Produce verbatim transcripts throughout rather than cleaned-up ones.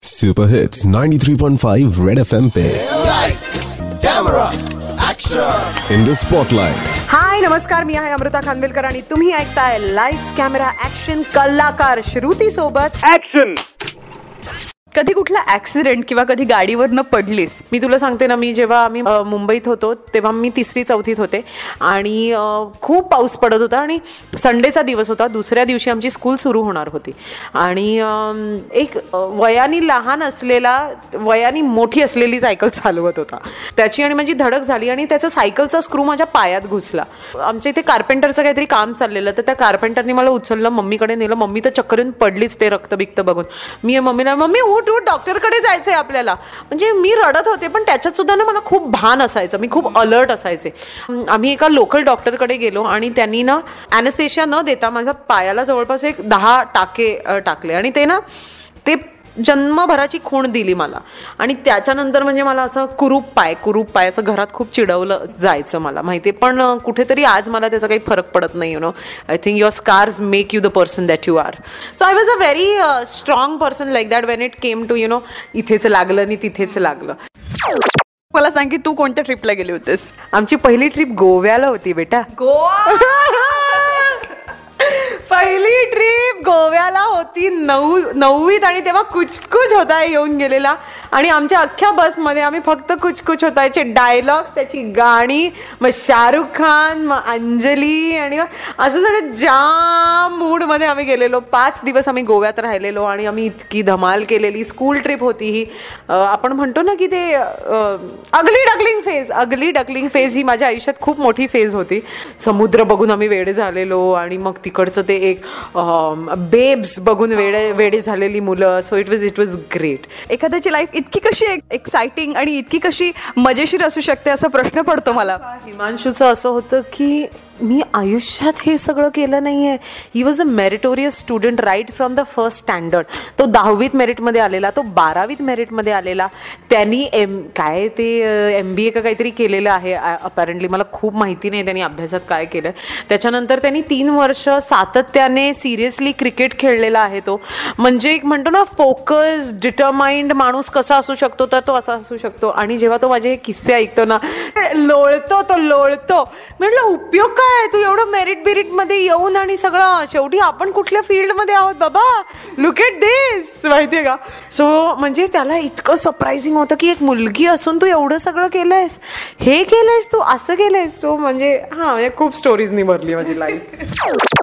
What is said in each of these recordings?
Super hits ninety-three point five Red FM पे Lights, camera, action. In the spotlight. Hi नमस्कार, मी आहे अमृता खानविलकर आणि तुम्ही ऐकताय लाईट्स कॅमेरा ॲक्शन कलाकार श्रुती सोबत. ऍक्शन. कधी कुठला ऍक्सिडेंट किंवा कधी गाडीवरनं पडलीस? मी तुला सांगते ना, मी जेव्हा आम्ही अ, मुंबईत होतो तेव्हा मी तिसरी चौथीत होते आणि अ, खूप पाऊस पडत होता आणि संडेचा दिवस होता. दुसऱ्या दिवशी आमची स्कूल सुरू होणार होती आणि अ, एक अ, वयाने लहान असलेला वयाने मोठी असलेली सायकल चालवत होता. त्याची आणि माझी धडक झाली आणि त्याचा सायकलचा स्क्रू माझ्या पायात घुसला. आमच्या इथे कार्पेंटरचं काहीतरी काम चाललेलं, तर त्या कार्पेंटरने मला उचललं, मम्मीकडे नेलं. मम्मी तर चक्कर येऊन पडलीच ते रक्त बिक्त बघून. मी मम्मीला, मम्मी उठ उठ, डॉक्टरकडे जायचंय आपल्याला. म्हणजे मी रडत होते, पण त्याच्यात सुद्धा ना मला खूप भान असायचं, मी खूप अलर्ट असायचे. आम्ही एका लोकल डॉक्टरकडे गेलो आणि त्यांनी ना ॲनेस्थेशिया न देता माझ्या पायाला जवळपास एक दहा टाके अ, टाकले आणि ते ना ते जन्मभराची खूण दिली मला. आणि त्याच्यानंतर म्हणजे मला असं कुरूप पाय कुरूप पाय असं घरात खूप चिडवलं जायचं, मला माहिती आहे. पण अ, कुठेतरी आज मला त्याचा काही फरक पडत नाही. You know, I think your scars make you the person that you are. So I was a very strong person like that when it came to you know इथेच लागलं आणि तिथेच लागलं. मला सांग की तू कोणत्या ट्रिपला गेली होतीस? आमची पहिली ट्रिप गोव्याला होती बेटा. गोवा. पहिली ट्रिप गोव्याला होती. नऊ नववीत आणि तेव्हा कुचकुच होता येऊन गेलेला आणि आमच्या अख्ख्या बसमध्ये आम्ही फक्त कुचकुच होतायचे डायलॉग्स, त्याची गाणी, मग शाहरुख खान, मग अंजली आणि असं सगळं जाम मूडमध्ये आम्ही गेलेलो. पाच दिवस आम्ही गोव्यात राहिलेलो आणि आम्ही इतकी धमाल केलेली. स्कूल ट्रिप होती ही. आपण म्हणतो ना की ते ugly duckling phase ugly duckling phase ही माझ्या आयुष्यात खूप मोठी फेज होती. समुद्र बघून आम्ही वेडे झालेलो आणि मग तिकडचं ते एक बेब्स बघून वेडे वेडे झालेली मुलं. So it was it was great. एखाद्याची लाईफ इतकी कशी एक्साइटिंग आणि इतकी कशी मजेशीर असू शकते असा प्रश्न पडतो मला. हिमांशूचं असं होतं की मी आयुष्यात हे सगळं केलं नाही आहे. He was a meritorious student right from the first standard. तो दहावीत मेरिटमध्ये आलेला, तो बारावीत मेरिटमध्ये आलेला. त्यांनी एम काय ते एम बी ए का काहीतरी केलेलं आहे अपॅरेंटली, मला खूप माहिती नाही त्यांनी अभ्यासात काय केलं. त्याच्यानंतर त्यांनी तीन वर्ष सातत्याने सिरियसली क्रिकेट खेळलेला आहे तो. म्हणजे एक म्हणतो ना फोकस डिटरमाइंड माणूस कसा असू शकतो, तर तो असा असू शकतो. आणि जेव्हा तो माझे हे किस्से ऐकतो ना, लोळतो तो लोळतो. म्हटलं उपयोग काय, तू एवढं मेरिट बिरिट मध्ये येऊन आणि सगळं, शेवटी आपण कुठल्या फील्डमध्ये आहोत बाबा, लुक एट दिस, माहितीये का. सो म्हणजे त्याला इतकं सरप्राइझिंग होतं की एक मुलगी असून तू एवढं सगळं केलंयस, हे केलंयस तू, असं केलंयस. सो म्हणजे हा म्हणजे खूप स्टोरीजनी भरली माझी लाईफ.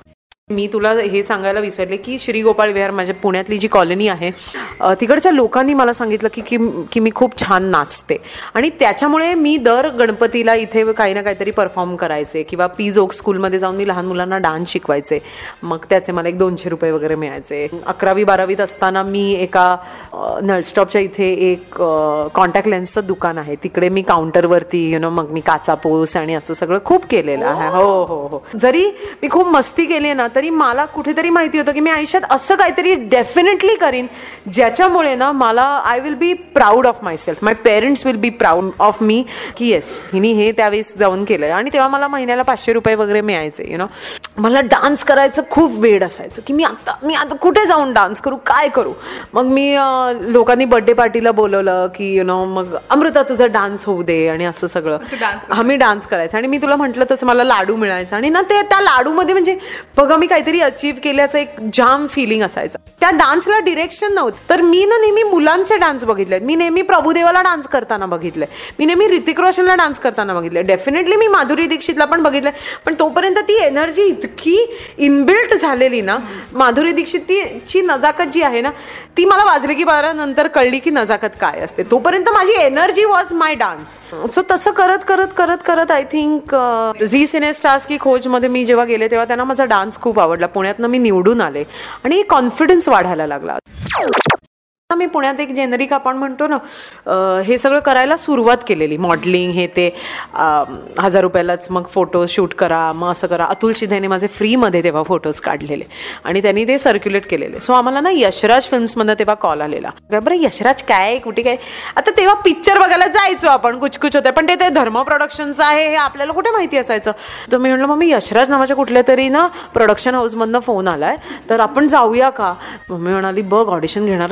मी तुला हे सांगायला विसरले की श्री गोपाळ विहार, माझ्या पुण्यातली जी कॉलनी आहे, तिकडच्या लोकांनी मला सांगितलं की की की मी खूप छान नाचते आणि त्याच्यामुळे मी दर गणपतीला इथे काही ना काहीतरी परफॉर्म करायचे किंवा पीज ओक स्कूलमध्ये जाऊन मी लहान मुलांना डान्स शिकवायचे. मग त्याचे मला एक दोनशे रुपये वगैरे मिळायचे. अकरावी बारावीत असताना मी एका नळस्टॉपच्या इथे एक कॉन्टॅक्ट लेन्सचं दुकान आहे, तिकडे मी काउंटरवरती यु नो मग मी काचापोस आणि असं सगळं खूप केलेलं आहे. हो हो हो जरी मी खूप मस्ती केली आहे ना, तरी मला कुठेतरी माहिती होतं की मी आयुष्यात असं काहीतरी डेफिनेटली करीन ज्याच्यामुळे ना मला I will be proud of myself, my parents will be proud of me की येस हिनी हे त्यावेळेस जाऊन केलं. आणि तेव्हा मला महिन्याला पाचशे रुपये वगैरे मिळायचे. यु नो मला डान्स करायचं खूप वेड असायचं की मी आता मी आता कुठे जाऊन डान्स करू, काय करू. मग मी लोकांनी बर्थडे पार्टीला बोलवलं की यु नो मग अमृता तुझा डान्स होऊ दे आणि असं सगळं आम्ही डान्स करायचं. आणि मी तुला म्हटलं तसं मला लाडू मिळायचं आणि ना ते त्या लाडूमध्ये म्हणजे बघा मी काहीतरी अचीव्ह केल्याचं एक जाम फिलिंग असायचं. त्या डान्सला डिरेक्शन नव्हतं. तर मी ना नेहमी मुलांचे डान्स बघितले, मी नेहमी प्रभुदेवाला डान्स करताना बघितलंय, मी नेहमी ऋतिक रोशनला डान्स करताना बघितलंय, डेफिनेटली मी माधुरी दीक्षितला पण बघितलंय. पण तोपर्यंत ती एनर्जी इतकी इनबिल्ट झालेली ना, माधुरी दीक्षित ची नजाकत जी आहे ना, ती मला वाजली की बारा नंतर कळली की नजाकत काय असते. तोपर्यंत माझी energy was my dance. So तसं करत करत करत करत I think Zee cine stars की खोजमध्ये मी जेव्हा गेले तेव्हा त्यांना माझा डान्स खूप आवडला. पुण्यातनं मी निवडून आले आणि कॉन्फिडन्स वाढायला लागला. मी पुण्यात एक जेनरिक आपण म्हणतो ना हे सगळं करायला सुरुवात केलेली, मॉडेलिंग हे ते हजार रुपयालाच मग फोटो शूट करा, मग असं करा. अतुल शिधेने माझे फ्रीमध्ये तेव्हा फोटोज काढलेले आणि त्यांनी ते सर्क्युलेट केलेले. सो आम्हाला ना यशराज फिल्म्समधनं तेव्हा कॉल आलेला, बरं यशराज काय कुठे काय. आता तेव्हा पिक्चर बघायला जायचो आपण, कुचकुच होते, पण ते ते धर्म प्रोडक्शनचं आहे हे आपल्याला कुठे माहिती असायचं. तर मी म्हटलं मग मी यशराज नावाच्या कुठल्या तरी ना प्रोडक्शन हाऊसमधनं फोन आलाय, तर आपण जाऊया का. मम्मी म्हणाली बघ ऑडिशन घेणार असतील तर आपण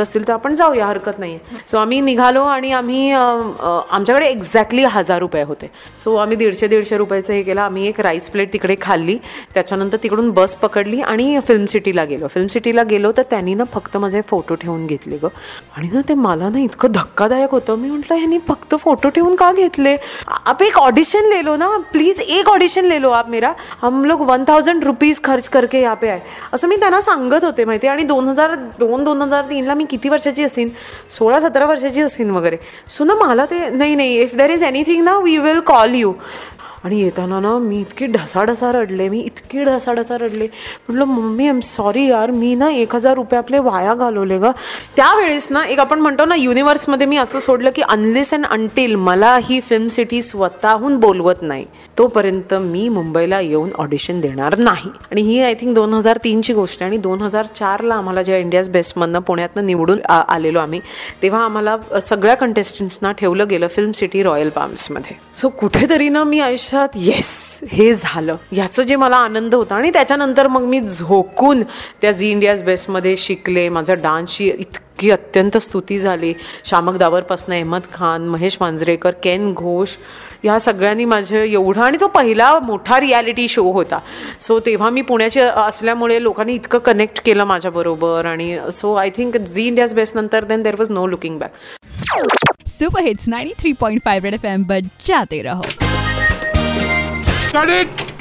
आपण जाऊया, हरकत नाही आहे. सो आम्ही निघालो आणि आम्ही आमच्याकडे एक्झॅक्टली हजार रुपये होते. सो आम्ही दीडशे दीडशे रुपयाचं हे केलं. आम्ही एक राईस प्लेट तिकडे खाल्ली, त्याच्यानंतर तिकडून बस पकडली आणि फिल्म सिटीला गेलो. फिल्म सिटीला गेलो तर त्यांनी ना फक्त माझे फोटो ठेवून घेतले गं. आणि ना ते मला ना इतकं धक्कादायक होतं. मी म्हटलं ह्यांनी फक्त फोटो ठेवून का घेतले? आप एक ऑडिशन ले लो ना प्लीज, एक ऑडिशन ले लो आप मेरा, हम लोग वन थाउजंड रुपीज खर्च करके यहाँ पे आए, असं मी त्यांना सांगत होते माहिती. आणि दोन हजार दोन दोन हजार तीनला मी किती वर्षाची असेन, सोळा सतरा वर्षाची असेन वगैरे. सो ना मला ते नाही नाही इफ देर इज एनिथिंग ना वी विल कॉल यू. आणि येताना ना मी इतकी ढसाढसा रडले, मी इतकी ढसाढसा रडले. म्हटलं मम्मी आय एम सॉरी यार, मी ना एक हजार रुपये आपले वाया घालवले ग. त्यावेळेस ना एक आपण म्हणतो ना युनिवर्समध्ये मी असं सोडलं की अनलेस अँड अंटिल मला ही फिल्म सिटी स्वतःहून बोलवत नाही तोपर्यंत मी मुंबईला येऊन ऑडिशन देणार नाही. आणि ही आय थिंक दोन हजार तीनची गोष्ट आहे. आणि दोन हजार चारला आम्हाला जेव्हा इंडियाज बेस्टमधनं पुण्यातनं निवडून आलेलो आम्ही, तेव्हा आम्हाला सगळ्या कंटेस्टंट्सना ठेवलं गेलं फिल्म सिटी रॉयल पाम्समध्ये. सो कुठेतरी ना मी आयुष्यात येस हे झालं ह्याचं जे मला आनंद होता. आणि त्याच्यानंतर मग मी झोकून त्या झी इंडियाज बेस्टमध्ये शिकले. माझ्या डान्सची इतकी अत्यंत स्तुती झाली. शामक दावरपासनं अहमद खान, महेश मांजरेकर, केन घोष या सगळ्यांनी माझे एवढा, आणि तो पहिला मोठा रियालिटी शो होता. सो तेव्हा मी पुण्याचे असल्यामुळे लोकांनी इतकं कनेक्ट केलं माझ्याबरोबर. आणि so I think Zee India's best नंतर then there was no looking back. Super hits ninety three point five Red FM बजाते रहो.